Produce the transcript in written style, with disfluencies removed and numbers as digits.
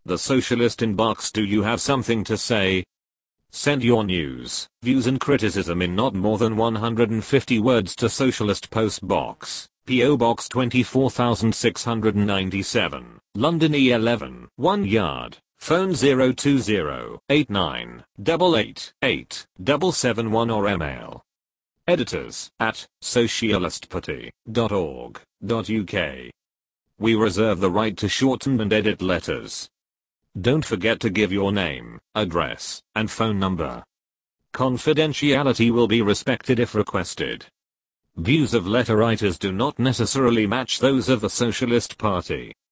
The Socialist Inbox. Do you have something to say? Send your news, views and criticism in not more than 150 words to Socialist Post Box, P.O. Box 24697, London E11, 1 Yard, phone 020-8988-8771 or email editors@socialistparty.org.uk. We reserve the right to shorten and edit letters. Don't forget to give your name, address, and phone number. Confidentiality will be respected if requested. Views of letter writers do not necessarily match those of the Socialist Party.